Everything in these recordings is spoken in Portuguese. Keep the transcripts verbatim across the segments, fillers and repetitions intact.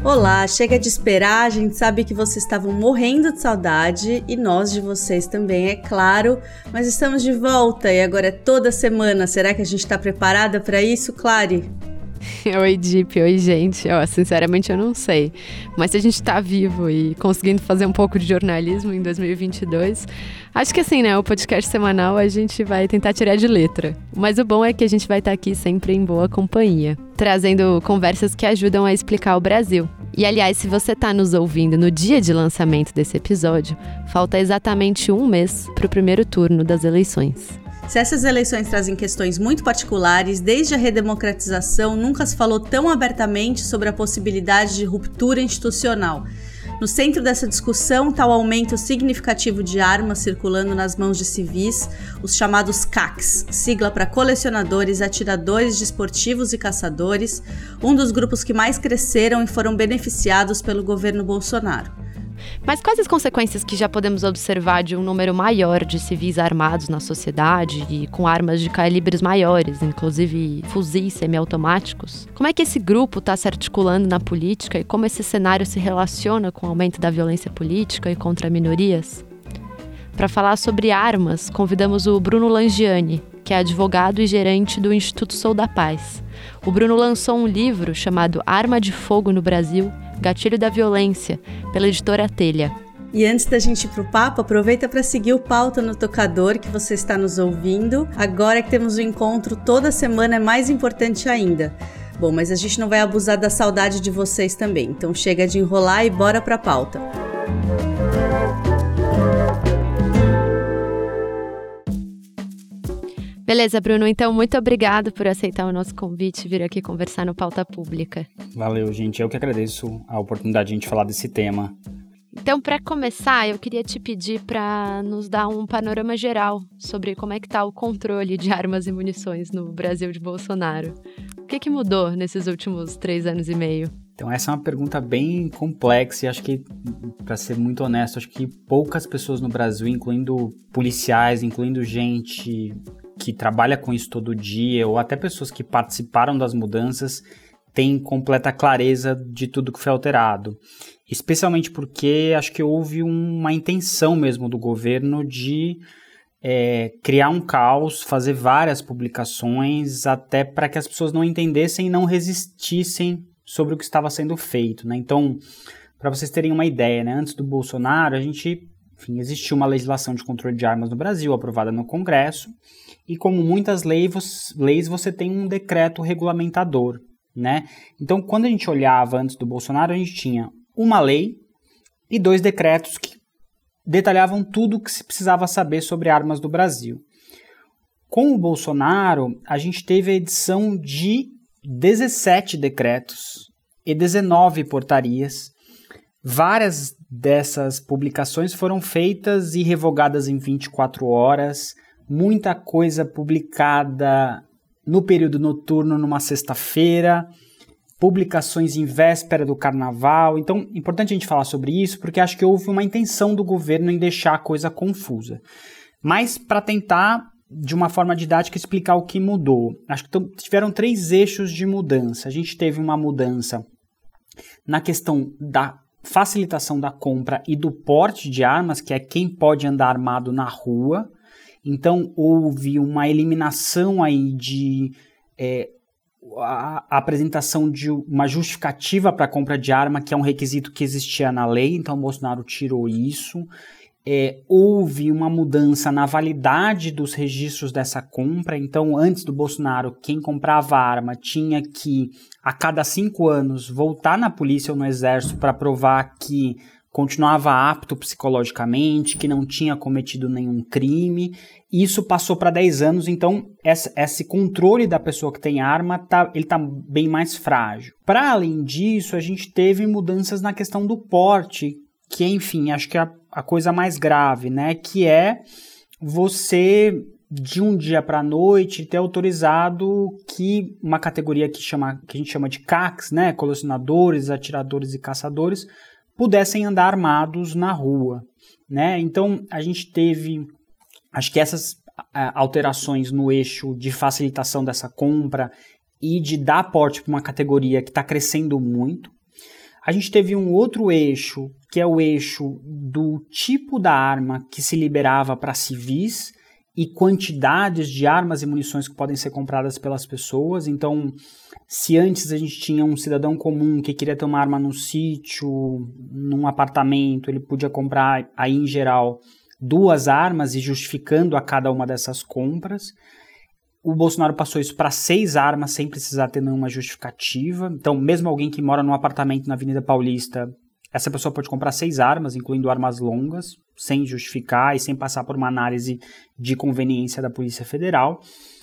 Olá, chega de esperar, a gente sabe que vocês estavam morrendo de saudade e nós de vocês também, é claro, mas estamos de volta e agora é toda semana. Será que a gente está preparada para isso, Clary? Oi, Dip, oi, gente. Ó, sinceramente, eu não sei. Mas se a gente tá vivo e conseguindo fazer um pouco de jornalismo em dois mil e vinte e dois, acho que assim, né, o podcast semanal a gente vai tentar tirar de letra. Mas o bom é que a gente vai estar aqui sempre em boa companhia, trazendo conversas que ajudam a explicar o Brasil. E, aliás, se você tá nos ouvindo no dia de lançamento desse episódio, falta exatamente um mês pro primeiro turno das eleições. Se essas eleições trazem questões muito particulares, desde a redemocratização nunca se falou tão abertamente sobre a possibilidade de ruptura institucional. No centro dessa discussão está o aumento significativo de armas circulando nas mãos de civis, os chamados C A Cs, sigla para colecionadores, atiradores desportivos e caçadores, um dos grupos que mais cresceram e foram beneficiados pelo governo Bolsonaro. Mas quais as consequências que já podemos observar de um número maior de civis armados na sociedade e com armas de calibres maiores, inclusive fuzis semiautomáticos? Como é que esse grupo está se articulando na política e como esse cenário se relaciona com o aumento da violência política e contra minorias? Para falar sobre armas, convidamos o Bruno Langiani, que é advogado e gerente do Instituto Sou da Paz. O Bruno lançou um livro chamado Arma de Fogo no Brasil, Gatilho da Violência, pela editora Telha. E antes da gente ir pro papo, aproveita para seguir o Pauta no tocador que você está nos ouvindo. Agora que temos o encontro toda semana é mais importante ainda. Bom, mas a gente não vai abusar da saudade de vocês também, então chega de enrolar e bora pra pauta. Beleza, Bruno. Então, muito obrigado por aceitar o nosso convite e vir aqui conversar no Pauta Pública. Valeu, gente. Eu que agradeço a oportunidade de a gente falar desse tema. Então, para começar, eu queria te pedir para nos dar um panorama geral sobre como é que está o controle de armas e munições no Brasil de Bolsonaro. O que, que mudou nesses últimos três anos e meio? Então, essa é uma pergunta bem complexa e acho que, para ser muito honesto, acho que poucas pessoas no Brasil, incluindo policiais, incluindo gente que trabalha com isso todo dia, ou até pessoas que participaram das mudanças, têm completa clareza de tudo que foi alterado. Especialmente porque acho que houve uma intenção mesmo do governo de é, criar um caos, fazer várias publicações, até para que as pessoas não entendessem e não resistissem sobre o que estava sendo feito, né? Então, para vocês terem uma ideia, né, antes do Bolsonaro, a gente, enfim, existiu uma legislação de controle de armas no Brasil, aprovada no Congresso, e como muitas leis, leis você tem um decreto regulamentador, né? Então, quando a gente olhava antes do Bolsonaro, a gente tinha uma lei e dois decretos que detalhavam tudo o que se precisava saber sobre armas do Brasil. Com o Bolsonaro, a gente teve a edição de dezessete decretos e dezenove portarias. Várias dessas publicações foram feitas e revogadas em vinte e quatro horas. Muita coisa publicada no período noturno, numa sexta-feira, publicações em véspera do carnaval. Então, é importante a gente falar sobre isso, porque acho que houve uma intenção do governo em deixar a coisa confusa. Mas, para tentar, de uma forma didática, explicar o que mudou. Acho que tiveram três eixos de mudança. A gente teve uma mudança na questão da facilitação da compra e do porte de armas, que é quem pode andar armado na rua. Então, houve uma eliminação aí de é, a, a apresentação de uma justificativa para a compra de arma, que é um requisito que existia na lei, então o Bolsonaro tirou isso. É, houve uma mudança na validade dos registros dessa compra, então antes do Bolsonaro, quem comprava arma tinha que, a cada cinco anos, voltar na polícia ou no exército para provar que continuava apto psicologicamente, que não tinha cometido nenhum crime. Isso passou para dez anos, então essa, esse controle da pessoa que tem arma tá, ele está bem mais frágil. Para além disso, a gente teve mudanças na questão do porte, que enfim, acho que é a, a coisa mais grave, né? Que é você, de um dia para a noite, ter autorizado que uma categoria que, chama, que a gente chama de C A Cs, né? Colecionadores, atiradores e caçadores, pudessem andar armados na rua, né? Então, a gente teve, acho que essas a, alterações no eixo de facilitação dessa compra e de dar porte para uma categoria que está crescendo muito. A gente teve um outro eixo, que é o eixo do tipo da arma que se liberava para civis e quantidades de armas e munições que podem ser compradas pelas pessoas. Então, se antes a gente tinha um cidadão comum que queria ter uma arma no sítio, num apartamento, ele podia comprar, aí em geral, duas armas e justificando a cada uma dessas compras. O Bolsonaro passou isso para seis armas sem precisar ter nenhuma justificativa. Então, mesmo alguém que mora num apartamento na Avenida Paulista, essa pessoa pode comprar seis armas, incluindo armas longas, sem justificar e sem passar por uma análise de conveniência da Polícia Federal.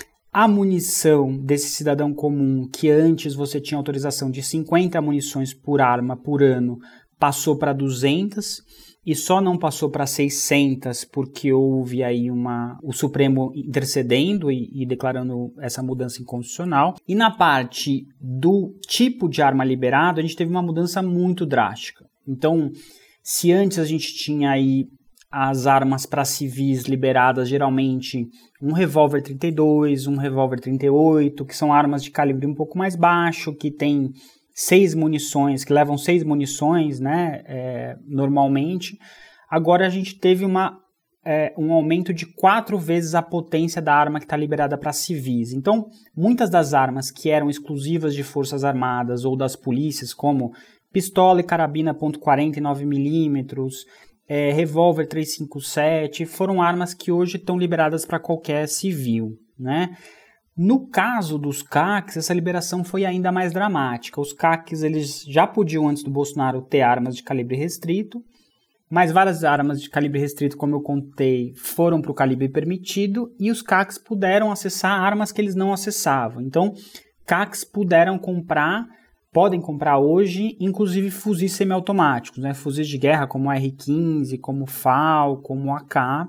A munição desse cidadão comum, que antes você tinha autorização de cinquenta munições por arma por ano, passou para duzentas. E só não passou para seiscentas porque houve aí uma, o Supremo intercedendo e, e declarando essa mudança inconstitucional. E na parte do tipo de arma liberado, a gente teve uma mudança muito drástica. Então, se antes a gente tinha aí as armas para civis liberadas, geralmente um revólver trinta e dois, um revólver trinta e oito, que são armas de calibre um pouco mais baixo, que tem seis munições, que levam seis munições, né, é, normalmente. Agora a gente teve uma, é, um aumento de quatro vezes a potência da arma que está liberada para civis. Então, muitas das armas que eram exclusivas de forças armadas ou das polícias, como pistola e carabina ponto quarenta e nove milímetros, é, revólver trezentos e cinquenta e sete, foram armas que hoje estão liberadas para qualquer civil, né? No caso dos C A Cs, essa liberação foi ainda mais dramática. Os C A Cs eles já podiam, antes do Bolsonaro, ter armas de calibre restrito, mas várias armas de calibre restrito, como eu contei, foram para o calibre permitido, e os C A Cs puderam acessar armas que eles não acessavam. Então, C A Cs puderam comprar, podem comprar hoje, inclusive fuzis semiautomáticos, né? Fuzis de guerra como o R quinze, como o F A L, como o A K,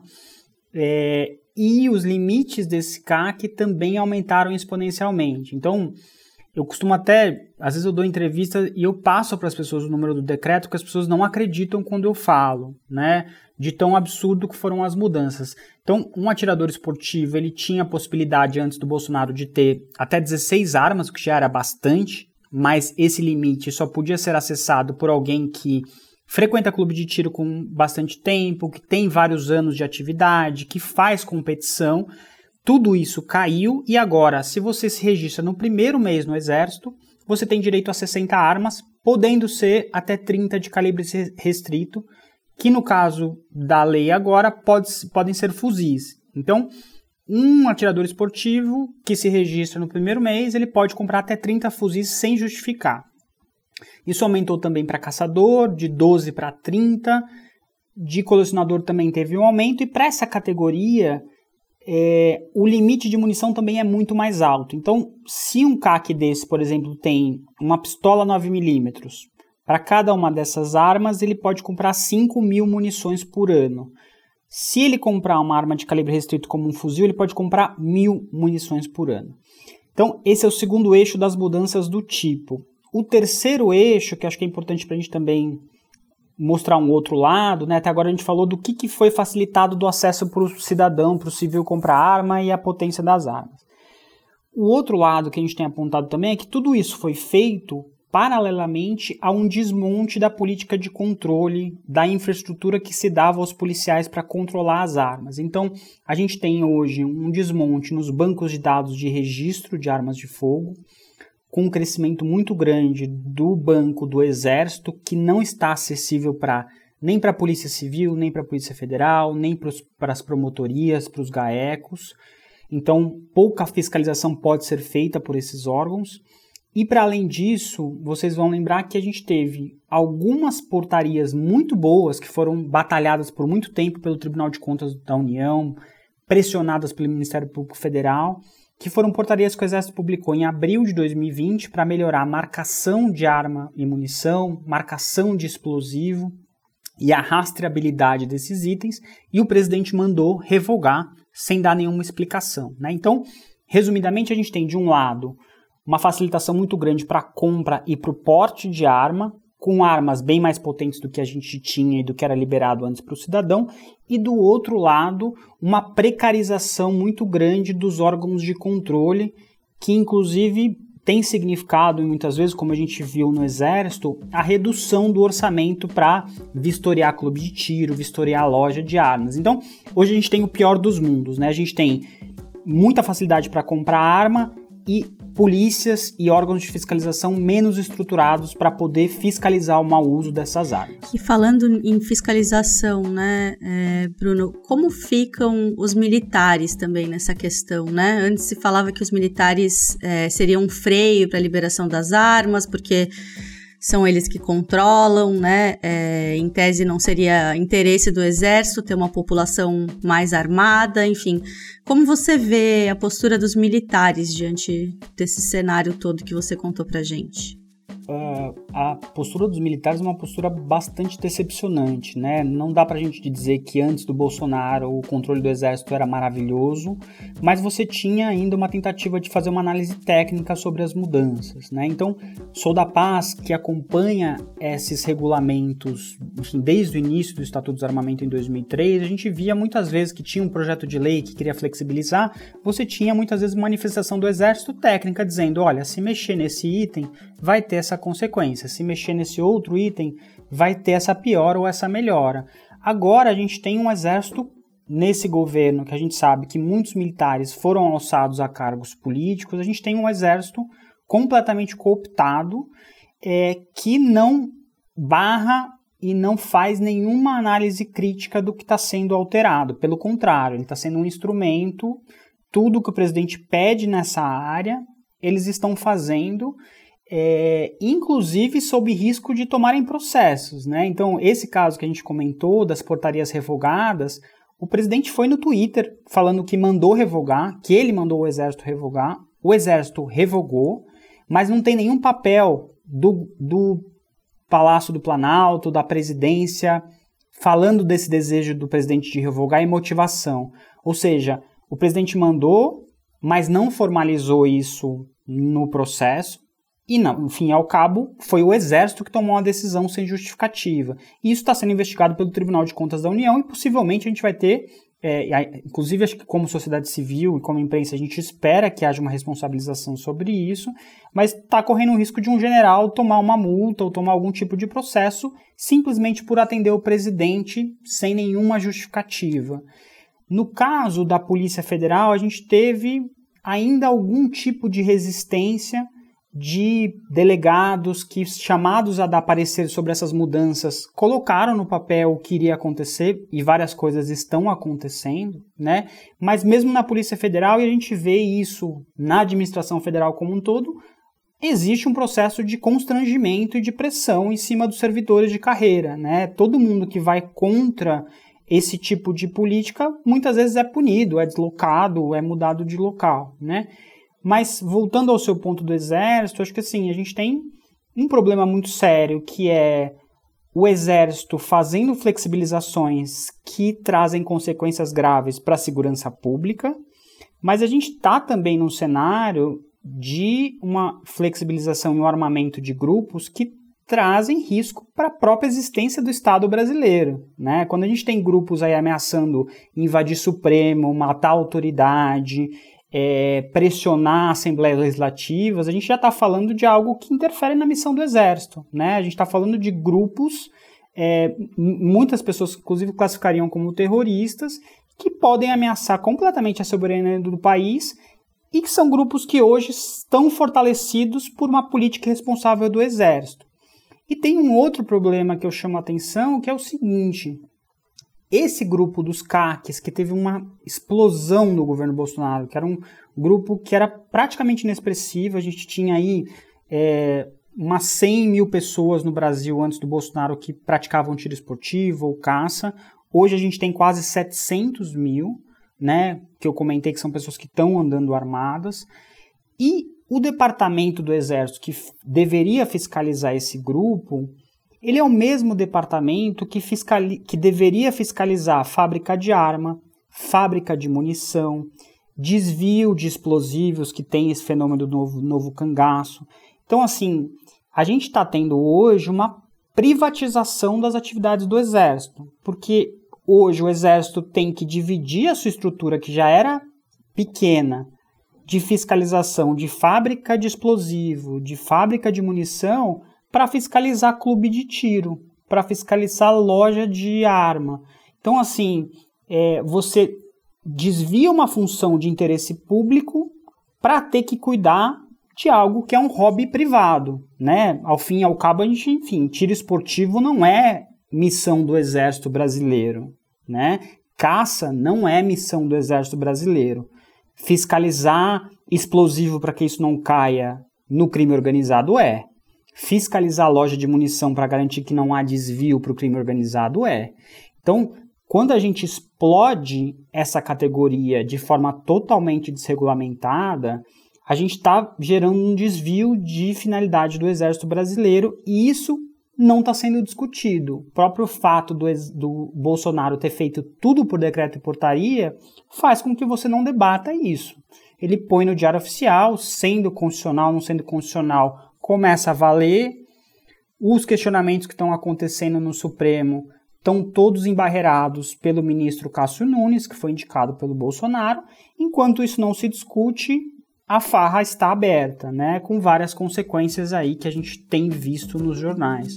é, e os limites desse C A C também aumentaram exponencialmente. Então, eu costumo até, às vezes eu dou entrevista e eu passo para as pessoas o número do decreto, porque as pessoas não acreditam quando eu falo, né, de tão absurdo que foram as mudanças. Então, um atirador esportivo, ele tinha a possibilidade antes do Bolsonaro de ter até dezesseis armas, o que já era bastante, mas esse limite só podia ser acessado por alguém que frequenta clube de tiro com bastante tempo, que tem vários anos de atividade, que faz competição. Tudo isso caiu e agora, se você se registra no primeiro mês no Exército, você tem direito a sessenta armas, podendo ser até trinta de calibre restrito, que no caso da lei agora pode, podem ser fuzis. Então, um atirador esportivo que se registra no primeiro mês, ele pode comprar até trinta fuzis sem justificar. Isso aumentou também para caçador, de doze para trinta, de colecionador também teve um aumento, e para essa categoria, é, o limite de munição também é muito mais alto. Então, se um C A C desse, por exemplo, tem uma pistola nove milímetros, para cada uma dessas armas ele pode comprar cinco mil munições por ano. Se ele comprar uma arma de calibre restrito como um fuzil, ele pode comprar mil munições por ano. Então, esse é o segundo eixo das mudanças do tipo. O terceiro eixo, que acho que é importante para a gente também mostrar um outro lado, né? Até agora a gente falou do que, que foi facilitado do acesso para o cidadão, para o civil comprar arma e a potência das armas. O outro lado que a gente tem apontado também é que tudo isso foi feito paralelamente a um desmonte da política de controle da infraestrutura que se dava aos policiais para controlar as armas. Então, a gente tem hoje um desmonte nos bancos de dados de registro de armas de fogo, com um crescimento muito grande do banco do Exército, que não está acessível para nem para a Polícia Civil, nem para a Polícia Federal, nem para as promotorias, para os GAECOS. Então, pouca fiscalização pode ser feita por esses órgãos. E, para além disso, vocês vão lembrar que a gente teve algumas portarias muito boas que foram batalhadas por muito tempo pelo Tribunal de Contas da União, pressionadas pelo Ministério Público Federal, que foram portarias que o Exército publicou em abril de dois mil e vinte para melhorar a marcação de arma e munição, marcação de explosivo e a rastreabilidade desses itens, e o presidente mandou revogar sem dar nenhuma explicação, né? Então, resumidamente, a gente tem, de um lado, uma facilitação muito grande para a compra e para o porte de arma, com armas bem mais potentes do que a gente tinha e do que era liberado antes para o cidadão, e do outro lado, uma precarização muito grande dos órgãos de controle, que inclusive tem significado, muitas vezes, como a gente viu no Exército, a redução do orçamento para vistoriar clube de tiro, vistoriar loja de armas. Então, hoje a gente tem o pior dos mundos, né? A gente tem muita facilidade para comprar arma e polícias e órgãos de fiscalização menos estruturados para poder fiscalizar o mau uso dessas armas. E falando em fiscalização, né, é, Bruno, como ficam os militares também nessa questão, né? Antes se falava que os militares é, seriam um freio para a liberação das armas, porque são eles que controlam, né? É, em tese não seria interesse do Exército ter uma população mais armada, enfim. Como você vê a postura dos militares diante desse cenário todo que você contou pra gente? Uh, a postura dos militares é uma postura bastante decepcionante, né? Não dá pra gente dizer que antes do Bolsonaro o controle do Exército era maravilhoso, mas você tinha ainda uma tentativa de fazer uma análise técnica sobre as mudanças, né? Então, sou da paz que acompanha esses regulamentos, enfim, desde o início do Estatuto do Desarmamento em dois mil e três, a gente via muitas vezes que tinha um projeto de lei que queria flexibilizar, você tinha muitas vezes manifestação do Exército técnica dizendo, olha, se mexer nesse item, vai ter essa consequência. Se mexer nesse outro item, vai ter essa piora ou essa melhora. Agora a gente tem um exército nesse governo que a gente sabe que muitos militares foram alçados a cargos políticos, a gente tem um exército completamente cooptado, é, que não barra e não faz nenhuma análise crítica do que está sendo alterado. Pelo contrário, ele está sendo um instrumento, tudo que o presidente pede nessa área, eles estão fazendo, É, inclusive sob risco de tomarem processos, né? Então, esse caso que a gente comentou das portarias revogadas, o presidente foi no Twitter falando que mandou revogar, que ele mandou o Exército revogar, o Exército revogou, mas não tem nenhum papel do, do Palácio do Planalto, da presidência, falando desse desejo do presidente de revogar e motivação. Ou seja, o presidente mandou, mas não formalizou isso no processo, e, não, no fim e ao cabo, foi o Exército que tomou a decisão sem justificativa. E isso está sendo investigado pelo Tribunal de Contas da União e possivelmente a gente vai ter, é, inclusive acho que como sociedade civil e como imprensa a gente espera que haja uma responsabilização sobre isso, mas está correndo o risco de um general tomar uma multa ou tomar algum tipo de processo simplesmente por atender o presidente sem nenhuma justificativa. No caso da Polícia Federal, a gente teve ainda algum tipo de resistência de delegados que, chamados a dar parecer sobre essas mudanças, colocaram no papel o que iria acontecer, e várias coisas estão acontecendo, né? Mas mesmo na Polícia Federal, e a gente vê isso na administração federal como um todo, existe um processo de constrangimento e de pressão em cima dos servidores de carreira, né? Todo mundo que vai contra esse tipo de política, muitas vezes é punido, é deslocado, é mudado de local, né? Mas, voltando ao seu ponto do Exército, acho que assim, a gente tem um problema muito sério, que é o Exército fazendo flexibilizações que trazem consequências graves para a segurança pública, mas a gente está também num cenário de uma flexibilização e um armamento de grupos que trazem risco para a própria existência do Estado brasileiro, né? Quando a gente tem grupos aí ameaçando invadir Supremo, matar a autoridade, É, pressionar assembleias legislativas, a gente já está falando de algo que interfere na missão do Exército, né? A gente está falando de grupos, é, muitas pessoas inclusive classificariam como terroristas, que podem ameaçar completamente a soberania do país e que são grupos que hoje estão fortalecidos por uma política responsável do Exército. E tem um outro problema que eu chamo a atenção, que é o seguinte: esse grupo dos C A Cs, que teve uma explosão no governo Bolsonaro, que era um grupo que era praticamente inexpressivo, a gente tinha aí é, umas cem mil pessoas no Brasil antes do Bolsonaro que praticavam tiro esportivo ou caça. Hoje a gente tem quase setecentos mil, né, que eu comentei que são pessoas que estão andando armadas. E o departamento do Exército que f- deveria fiscalizar esse grupo, ele é o mesmo departamento que, fiscali- que deveria fiscalizar a fábrica de arma, fábrica de munição, desvio de explosivos, que tem esse fenômeno do novo, novo cangaço. Então, assim, a gente está tendo hoje uma privatização das atividades do Exército, porque hoje o Exército tem que dividir a sua estrutura, que já era pequena, de fiscalização de fábrica de explosivo, de fábrica de munição, para fiscalizar clube de tiro, para fiscalizar loja de arma. Então, assim, é, você desvia uma função de interesse público para ter que cuidar de algo que é um hobby privado, né? Ao fim e ao cabo, a gente, enfim, tiro esportivo não é missão do Exército Brasileiro, né? Caça não é missão do Exército Brasileiro. Fiscalizar explosivo para que isso não caia no crime organizado é. Fiscalizar a loja de munição para garantir que não há desvio para o crime organizado é. Então, quando a gente explode essa categoria de forma totalmente desregulamentada, a gente está gerando um desvio de finalidade do Exército Brasileiro e isso não está sendo discutido. O próprio fato do, do Bolsonaro ter feito tudo por decreto e portaria faz com que você não debata isso. Ele põe no Diário Oficial, sendo constitucional, não sendo constitucional, começa a valer. Os questionamentos que estão acontecendo no Supremo estão todos embarreirados pelo ministro Cássio Nunes, que foi indicado pelo Bolsonaro. Enquanto isso não se discute, a farra está aberta, né, com várias consequências aí que a gente tem visto nos jornais.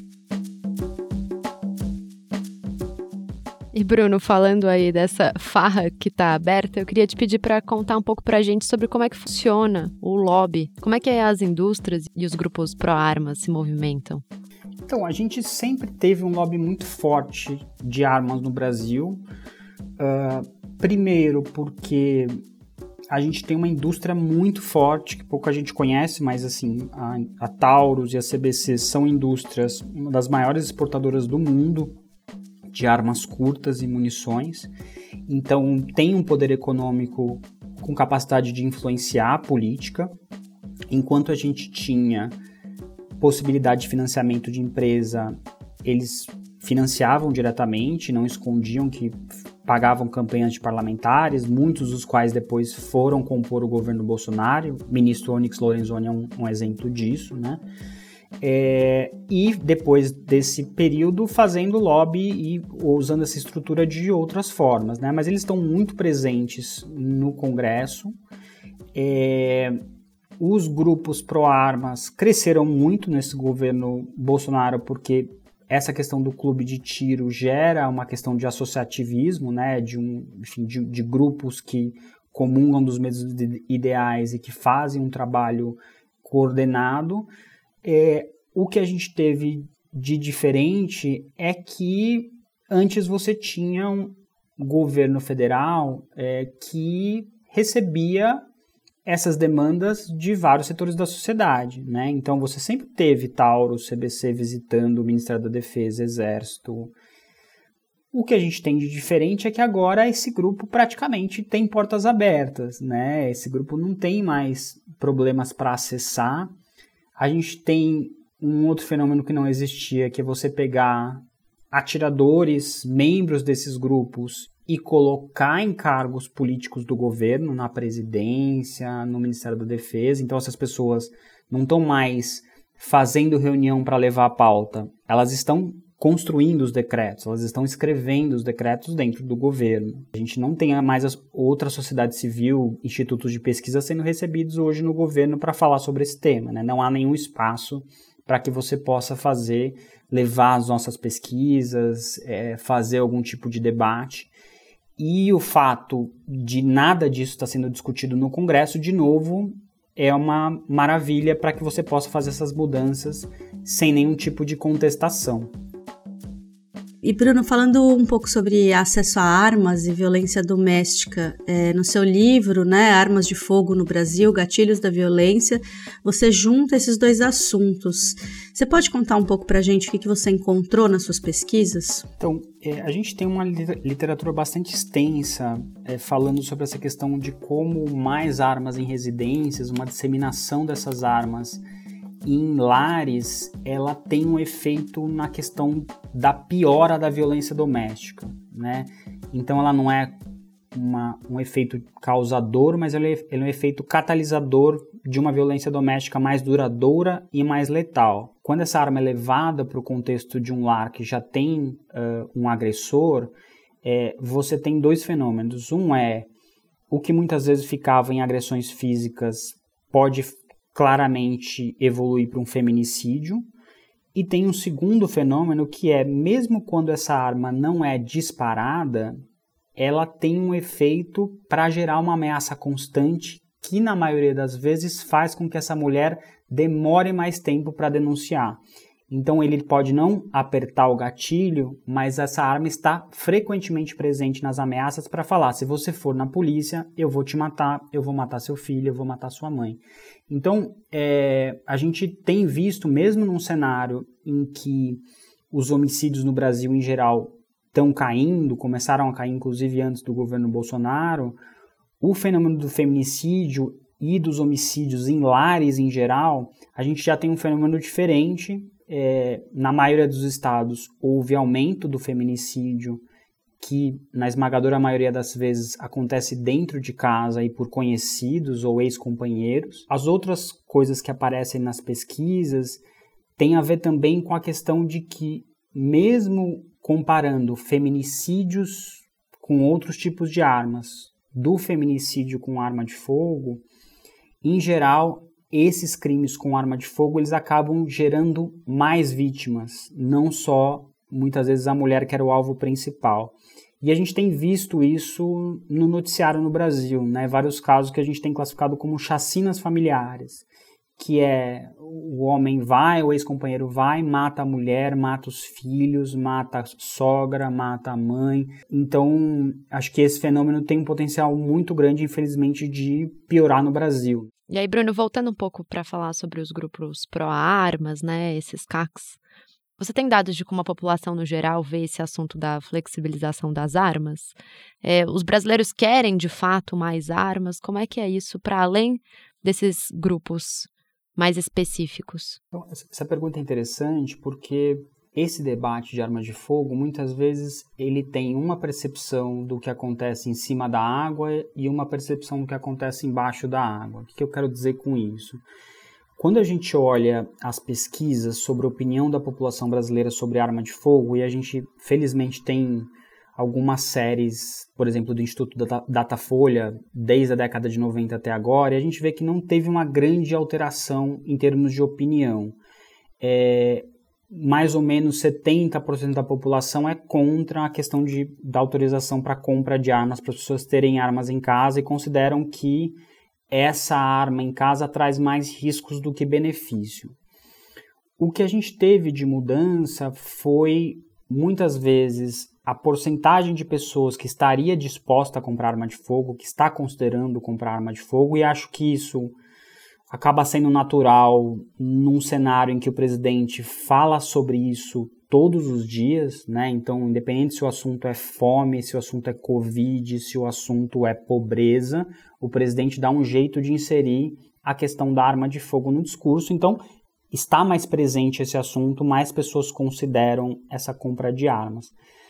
E Bruno, falando aí dessa farra que está aberta, eu queria te pedir para contar um pouco para a gente sobre como é que funciona o lobby, como é que as indústrias e os grupos pró-armas se movimentam. Então, a gente sempre teve um lobby muito forte de armas no Brasil. Uh, primeiro porque a gente tem uma indústria muito forte, que pouca gente conhece, mas assim, a, a Taurus e a C B C são indústrias, uma das maiores exportadoras do mundo de armas curtas e munições. Então, tem um poder econômico com capacidade de influenciar a política. Enquanto a gente tinha possibilidade de financiamento de empresa, eles financiavam diretamente, não escondiam que pagavam campanhas de parlamentares, muitos dos quais depois foram compor o governo Bolsonaro. O ministro Onyx Lorenzoni é um, um exemplo disso, né? É, e depois desse período fazendo lobby e usando essa estrutura de outras formas, né? Mas eles estão muito presentes no Congresso. É, os grupos pró-armas cresceram muito nesse governo Bolsonaro porque essa questão do clube de tiro gera uma questão de associativismo, né? De, um, enfim, de, de grupos que comungam dos mesmos ideais e que fazem um trabalho coordenado. É, o que a gente teve de diferente é que antes você tinha um governo federal é, que recebia essas demandas de vários setores da sociedade, né? Então você sempre teve Taurus, C B C visitando o Ministério da Defesa, Exército. O que a gente tem de diferente é que agora esse grupo praticamente tem portas abertas, né? Esse grupo não tem mais problemas para acessar. A gente tem um outro fenômeno que não existia, que é você pegar atiradores, membros desses grupos e colocar em cargos políticos do governo, na presidência, no Ministério da Defesa. Então essas pessoas não estão mais fazendo reunião para levar a pauta, elas estão construindo os decretos, elas estão escrevendo os decretos dentro do governo. A gente não tem mais as outra sociedade civil, institutos de pesquisa sendo recebidos hoje no governo para falar sobre esse tema, né? Não há nenhum espaço para que você possa fazer, levar as nossas pesquisas, é, fazer algum tipo de debate. E o fato de nada disso estar sendo discutido no Congresso, de novo, é uma maravilha para que você possa fazer essas mudanças sem nenhum tipo de contestação. E Bruno, falando um pouco sobre acesso a armas e violência doméstica, é, no seu livro, né, Armas de Fogo no Brasil, Gatilhos da Violência, você junta esses dois assuntos. Você pode contar um pouco pra gente o que, que você encontrou nas suas pesquisas? Então, é, a gente tem uma literatura bastante extensa é, falando sobre essa questão de como mais armas em residências, uma disseminação dessas armas em lares, ela tem um efeito na questão da piora da violência doméstica, né? Então ela não é uma, um efeito causador, mas ele é, ele é um efeito catalisador de uma violência doméstica mais duradoura e mais letal. Quando essa arma é levada para o contexto de um lar que já tem uh, um agressor, é, você tem dois fenômenos. Um é o que muitas vezes ficava em agressões físicas pode claramente evoluir para um feminicídio. E tem um segundo fenômeno que é, mesmo quando essa arma não é disparada, ela tem um efeito para gerar uma ameaça constante que, na maioria das vezes, faz com que essa mulher demore mais tempo para denunciar. Então, ele pode não apertar o gatilho, mas essa arma está frequentemente presente nas ameaças para falar: se você for na polícia, eu vou te matar, eu vou matar seu filho, eu vou matar sua mãe. Então, é, a gente tem visto, mesmo num cenário em que os homicídios no Brasil, em geral, estão caindo, começaram a cair, inclusive, antes do governo Bolsonaro, o fenômeno do feminicídio e dos homicídios em lares, em geral, a gente já tem um fenômeno diferente. É, na maioria dos estados houve aumento do feminicídio, que na esmagadora maioria das vezes acontece dentro de casa e por conhecidos ou ex-companheiros. As outras coisas que aparecem nas pesquisas têm a ver também com a questão de que, mesmo comparando feminicídios com outros tipos de armas, do feminicídio com arma de fogo, em geral, esses crimes com arma de fogo, eles acabam gerando mais vítimas, não só, muitas vezes, a mulher que era o alvo principal. E a gente tem visto isso no noticiário no Brasil, né? Vários casos que a gente tem classificado como chacinas familiares, que é o homem vai, o ex-companheiro vai, mata a mulher, mata os filhos, mata a sogra, mata a mãe. Então, acho que esse fenômeno tem um potencial muito grande, infelizmente, de piorar no Brasil. E aí, Bruno, voltando um pouco para falar sobre os grupos pró-armas, né, esses C A Cs, você tem dados de como a população no geral vê esse assunto da flexibilização das armas? É, os brasileiros querem, de fato, mais armas? Como é que é isso para além desses grupos mais específicos? Então, essa pergunta é interessante porque esse debate de armas de fogo, muitas vezes, ele tem uma percepção do que acontece em cima da água e uma percepção do que acontece embaixo da água. O que eu quero dizer com isso? Quando a gente olha as pesquisas sobre a opinião da população brasileira sobre arma de fogo, e a gente, felizmente, tem algumas séries, por exemplo, do Instituto Datafolha, desde a década de noventa até agora, e a gente vê que não teve uma grande alteração em termos de opinião. É, mais ou menos setenta por cento da população é contra a questão de, da autorização para compra de armas, para as pessoas terem armas em casa, e consideram que essa arma em casa traz mais riscos do que benefício. O que a gente teve de mudança foi, muitas vezes, a porcentagem de pessoas que estaria disposta a comprar arma de fogo, que está considerando comprar arma de fogo, e acho que isso acaba sendo natural num cenário em que o presidente fala sobre isso todos os dias, né? Então, independente se o assunto é fome, se o assunto é Covid, se o assunto é pobreza, o presidente dá um jeito de inserir a questão da arma de fogo no discurso. Então, está mais presente esse assunto, mais pessoas consideram essa compra de armas.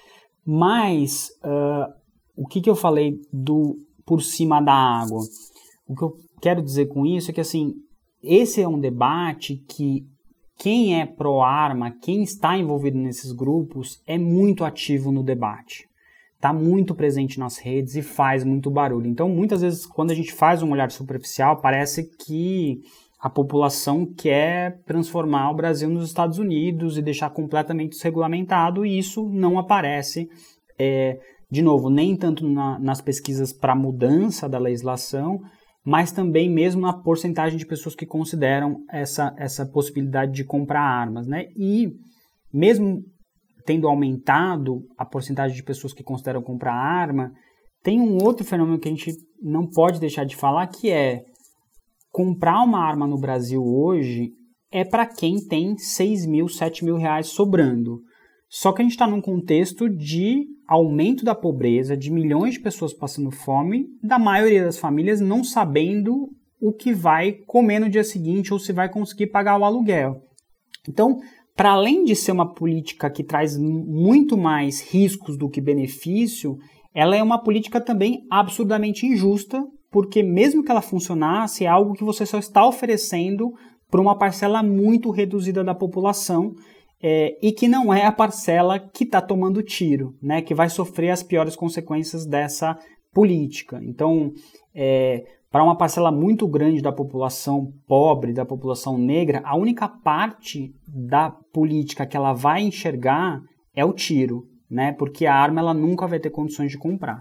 Mas, uh, o que, que eu falei do por cima da água? O que eu quero dizer com isso é que, assim, esse é um debate que quem é pró-arma, quem está envolvido nesses grupos, é muito ativo no debate. Está muito presente nas redes e faz muito barulho. Então, muitas vezes, quando a gente faz um olhar superficial, parece que a população quer transformar o Brasil nos Estados Unidos e deixar completamente desregulamentado, e isso não aparece, é, de novo, nem tanto na, nas pesquisas para mudança da legislação, mas também mesmo na porcentagem de pessoas que consideram essa, essa possibilidade de comprar armas, né? E mesmo tendo aumentado a porcentagem de pessoas que consideram comprar arma, tem um outro fenômeno que a gente não pode deixar de falar, que é comprar uma arma no Brasil hoje é para quem tem seis mil, sete mil reais sobrando. Só que a gente está num contexto de aumento da pobreza, de milhões de pessoas passando fome, da maioria das famílias não sabendo o que vai comer no dia seguinte ou se vai conseguir pagar o aluguel. Então, para além de ser uma política que traz muito mais riscos do que benefício, ela é uma política também absurdamente injusta, porque mesmo que ela funcionasse, é algo que você só está oferecendo para uma parcela muito reduzida da população, É, e que não é a parcela que está tomando tiro, né, que vai sofrer as piores consequências dessa política. Então, é, para uma parcela muito grande da população pobre, da população negra, a única parte da política que ela vai enxergar é o tiro, né? Porque a arma ela nunca vai ter condições de comprar.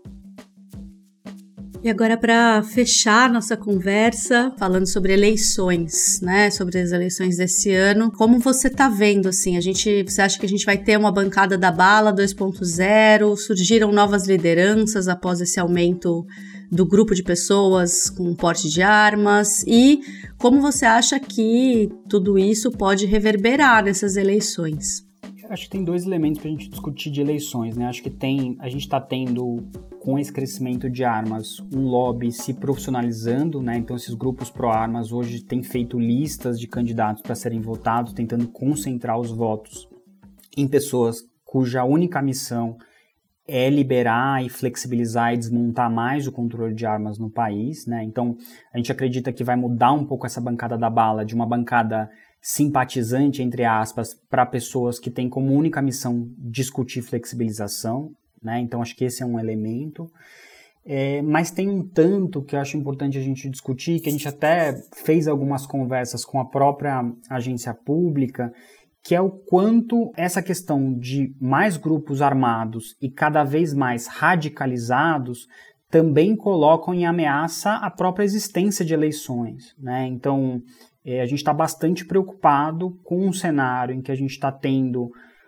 E agora, para fechar nossa conversa, falando sobre eleições, né? Sobre as eleições desse ano, como você tá vendo, assim? A gente, você acha que a gente vai ter uma bancada da bala dois ponto zero? Surgiram novas lideranças após esse aumento do grupo de pessoas com porte de armas? E como você acha que tudo isso pode reverberar nessas eleições? Acho que tem dois elementos para a gente discutir de eleições, né? Acho que tem, a gente está tendo, com esse crescimento de armas, um lobby se profissionalizando, né? Então, esses grupos pró-armas hoje têm feito listas de candidatos para serem votados, tentando concentrar os votos em pessoas cuja única missão é liberar e flexibilizar e desmontar mais o controle de armas no país, né? Então, a gente acredita que vai mudar um pouco essa bancada da bala de uma bancada simpatizante, entre aspas, para pessoas que têm como única missão discutir flexibilização, né? Então acho que esse é um elemento. É, mas tem um tanto que eu acho importante a gente discutir, que a gente até fez algumas conversas com a própria agência pública, que é o quanto essa questão de mais grupos armados e cada vez mais radicalizados também colocam em ameaça a própria existência de eleições, né? Então, É, a gente está bastante preocupado com um cenário em que a gente está tendo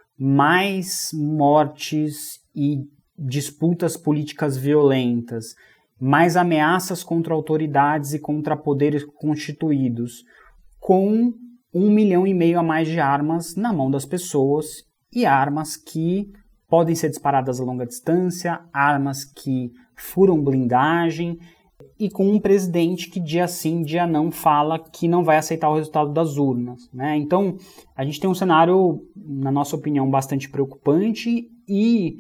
mais mortes e disputas políticas violentas, mais ameaças contra autoridades e contra poderes constituídos, com um milhão e meio a mais de armas na mão das pessoas, e armas que podem ser disparadas a longa distância, armas que furam blindagem, e com um presidente que dia sim, dia não fala que não vai aceitar o resultado das urnas, né? Então, a gente tem um cenário, na nossa opinião, bastante preocupante e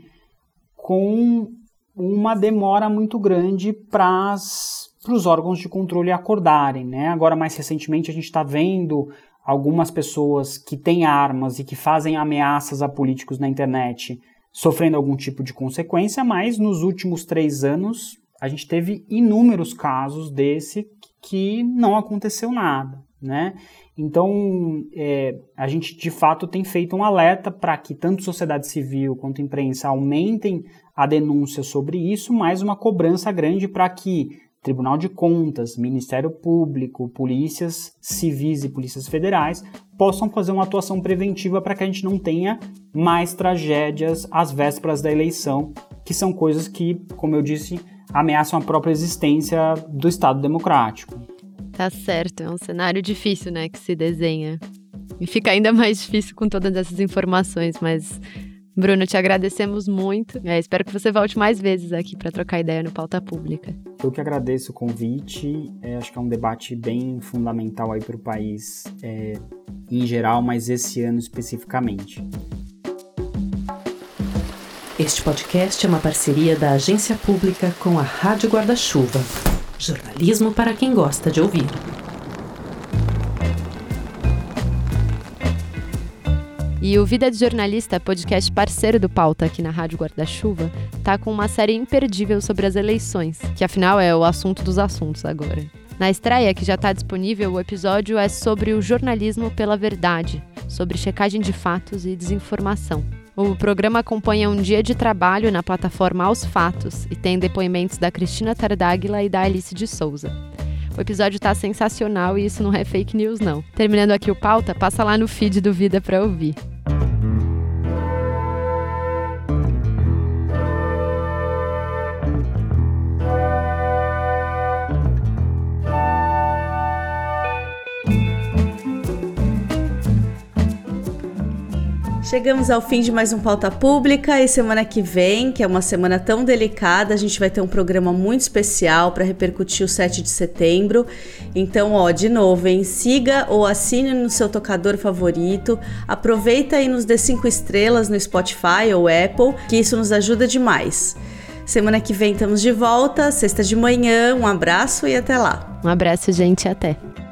com uma demora muito grande para os órgãos de controle acordarem, né? Agora, mais recentemente, a gente está vendo algumas pessoas que têm armas e que fazem ameaças a políticos na internet sofrendo algum tipo de consequência, mas nos últimos três anos a gente teve inúmeros casos desse que não aconteceu nada, né? Então, é, a gente de fato tem feito um alerta para que tanto sociedade civil quanto imprensa aumentem a denúncia sobre isso, mais uma cobrança grande para que Tribunal de Contas, Ministério Público, polícias civis e polícias federais possam fazer uma atuação preventiva para que a gente não tenha mais tragédias às vésperas da eleição, que são coisas que, como eu disse, ameaçam a própria existência do Estado democrático. Tá certo, é um cenário difícil, né, que se desenha. E fica ainda mais difícil com todas essas informações, mas, Bruno, te agradecemos muito. É, espero que você volte mais vezes aqui para trocar ideia no Pauta Pública. Eu que agradeço o convite, é, acho que é um debate bem fundamental aí para o país é, em geral, mas esse ano especificamente. Este podcast é uma parceria da Agência Pública com a Rádio Guarda-Chuva. Jornalismo para quem gosta de ouvir. E o Vida de Jornalista, podcast parceiro do Pauta aqui na Rádio Guarda-Chuva, tá com uma série imperdível sobre as eleições, que afinal é o assunto dos assuntos agora. Na estreia, que já está disponível, o episódio é sobre o jornalismo pela verdade, sobre checagem de fatos e desinformação. O programa acompanha um dia de trabalho na plataforma Aos Fatos e tem depoimentos da Cristina Tardáguila e da Alice de Souza. O episódio tá sensacional e isso não é fake news, não. Terminando aqui o Pauta, passa lá no feed do Vida pra ouvir. Chegamos ao fim de mais um Pauta Pública e semana que vem, que é uma semana tão delicada, a gente vai ter um programa muito especial para repercutir o sete de setembro. Então, ó, de novo, hein? Siga ou assine no seu tocador favorito, aproveita e nos dê cinco estrelas no Spotify ou Apple, que isso nos ajuda demais. Semana que vem estamos de volta, sexta de manhã, um abraço e até lá. Um abraço, gente, até.